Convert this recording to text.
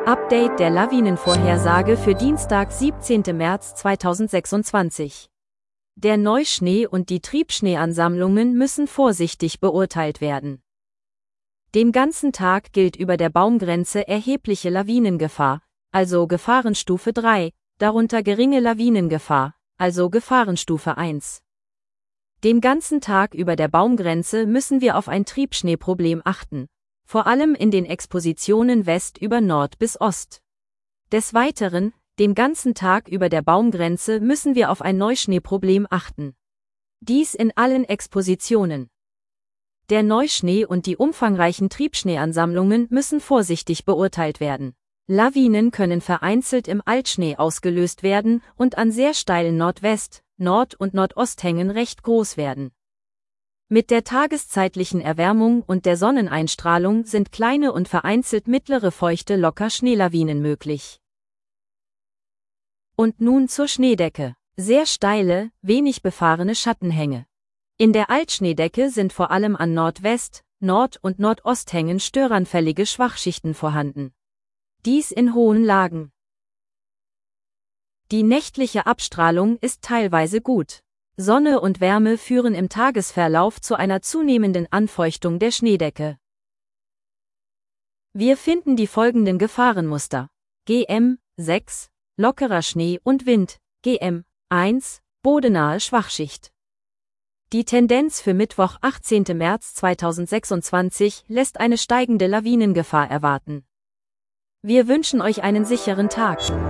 Update der Lawinenvorhersage für Dienstag, 17. März 2026. Der Neuschnee und die Triebschneeansammlungen müssen vorsichtig beurteilt werden. Den ganzen Tag gilt über der Baumgrenze erhebliche Lawinengefahr, also Gefahrenstufe 3, darunter geringe Lawinengefahr, also Gefahrenstufe 1. Den ganzen Tag über der Baumgrenze müssen wir auf ein Triebschneeproblem achten, vor allem in den Expositionen West über Nord bis Ost. Des Weiteren, den ganzen Tag über der Baumgrenze müssen wir auf ein Neuschneeproblem achten. Dies in allen Expositionen. Der Neuschnee und die umfangreichen Triebschneeansammlungen müssen vorsichtig beurteilt werden. Lawinen können vereinzelt im Altschnee ausgelöst werden und an sehr steilen Nordwest-, Nord- und Nordosthängen recht groß werden. Mit der tageszeitlichen Erwärmung und der Sonneneinstrahlung sind kleine und vereinzelt mittlere feuchte Locker-Schneelawinen möglich. Und nun zur Schneedecke. Sehr steile, wenig befahrene Schattenhänge. In der Altschneedecke sind vor allem an Nordwest-, Nord- und Nordosthängen störanfällige Schwachschichten vorhanden. Dies in hohen Lagen. Die nächtliche Abstrahlung ist teilweise gut. Sonne und Wärme führen im Tagesverlauf zu einer zunehmenden Anfeuchtung der Schneedecke. Wir finden die folgenden Gefahrenmuster. GM 6, lockerer Schnee und Wind, GM 1, bodenahe Schwachschicht. Die Tendenz für Mittwoch, 18. März 2026 lässt eine steigende Lawinengefahr erwarten. Wir wünschen euch einen sicheren Tag.